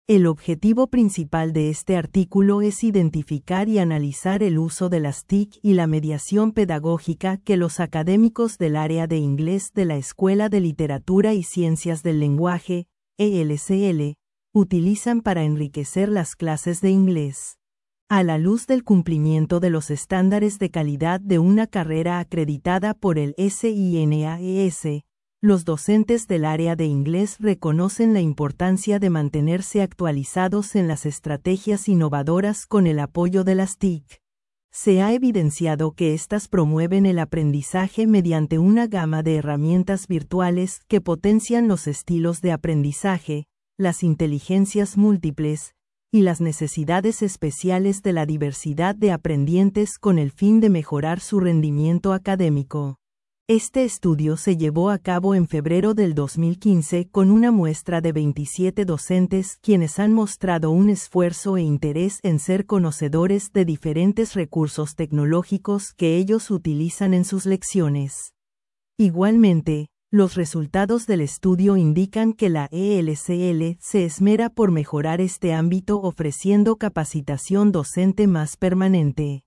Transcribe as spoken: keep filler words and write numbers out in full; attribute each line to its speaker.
Speaker 1: El objetivo principal de este artículo es identificar y analizar el uso de las T I C y la mediación pedagógica que los académicos del área de inglés de la Escuela de Literatura y Ciencias del Lenguaje, E L C L, utilizan para enriquecer las clases de inglés. A la luz del cumplimiento de los estándares de calidad de una carrera acreditada por el S I N A E S, los docentes del área de inglés reconocen la importancia de mantenerse actualizados en las estrategias innovadoras con el apoyo de las T I C. Se ha evidenciado que éstas promueven el aprendizaje mediante una gama de herramientas virtuales que potencian los estilos de aprendizaje, las inteligencias múltiples y las necesidades especiales de la diversidad de aprendientes con el fin de mejorar su rendimiento académico. Este estudio se llevó a cabo en febrero del dos mil quince con una muestra de veintisiete docentes quienes han mostrado un esfuerzo e interés en ser conocedores de diferentes recursos tecnológicos que ellos utilizan en sus lecciones. Igualmente, los resultados del estudio indican que la E L C L se esmera por mejorar este ámbito ofreciendo capacitación docente más permanente.